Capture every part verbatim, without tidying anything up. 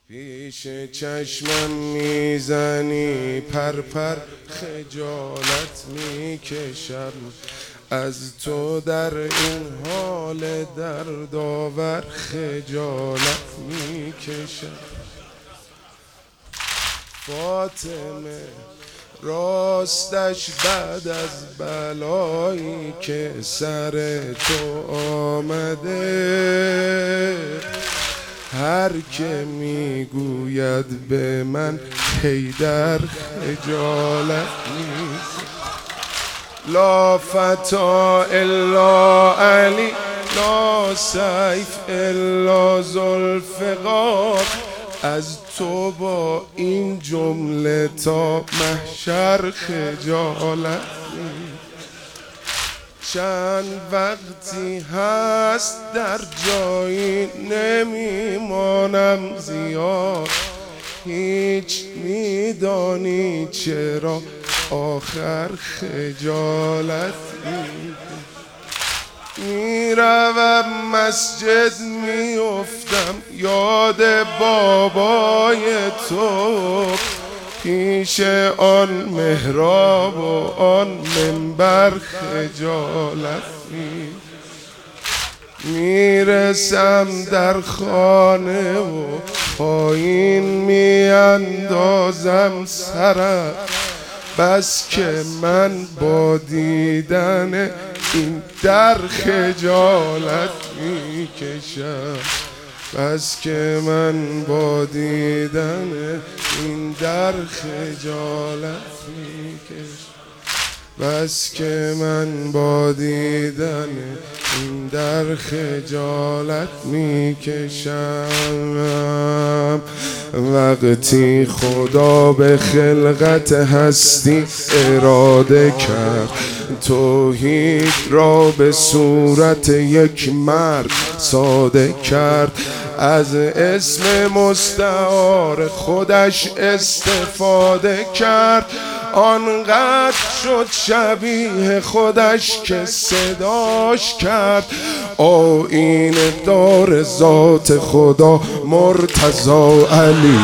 پیش چشمم میزنی پرپر خجالت میکشم از تو در این حال دردآور خجالت میکشم. فاطمه راستش بعد از بلایی که سر تو آمده هر که میگوید به من حیدر خجالت نیست. لا فتا الا علی لا سیف الا ذوالفقار. از تو با این جمله تا محشر خجالت نیست. چند وقتی هست در جایی نمیمانم زیاد، هیچ میدانی چرا آخر خجالت نیست. میروم مسجد میافتم یاد بابای تو، پیش آن محراب و آن منبر خجالت نیست. میرسم در خانه و پایین میاندازم سرم، بس که من با دیدن این در خجالت میکشم. بس که من با دیدن این در خجالت میکشم. بس که من با دیدن این در خجالت میکشم. وقتی خدا به خلقت هستی اراده کرد، توحید را به صورت یک مرد ساده کرد، از اسم مستعار خودش استفاده کرد. آنقدر شد شبیه خودش که صداش کرد آیینه دار ذات خدا مرتضی علی.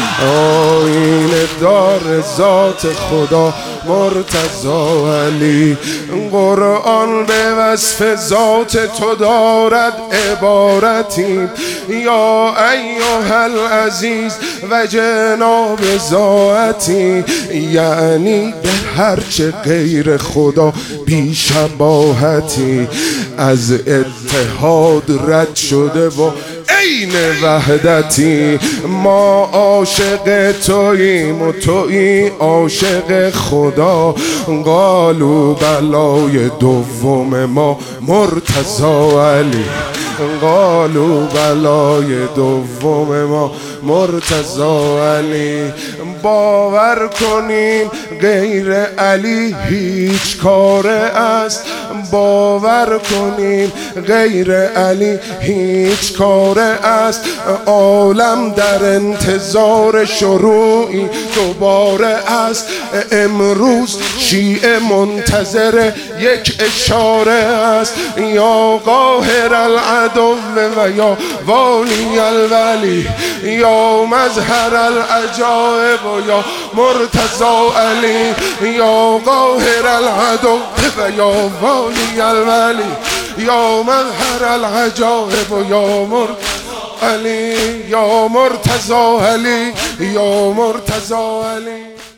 آیینه دار ذات خدا مرتضی علی. قرآن به وصف ذات تو دارد عبارتی، یا ایها العزیز و جناب ذاتی، یعنی به هرچه غیر خدا بی شباهتی. از اتحاد رد شده و عین وحدتی. ما عاشق توییم و تویی عاشق خدا. قالوا بلای دوم ما مرتضی علی. قالوا بلای دوم ما مرتضی علی. باور کنیم غیر علی هیچ کاره است. باور کنیم غیر علی هیچ کاره است. عالم در انتظار شروعی دوباره است. امروز شیعه منتظر یک اشاره است. یا قاهر العدو و یا والی الولی، یا مظهر العجائب و یا مرتضی علی. یا قاهر العدو و یا والی الولی، یا مظهر العجائب و یا مرتضی علی. یا مرتضی علی، یا مرتضی علی.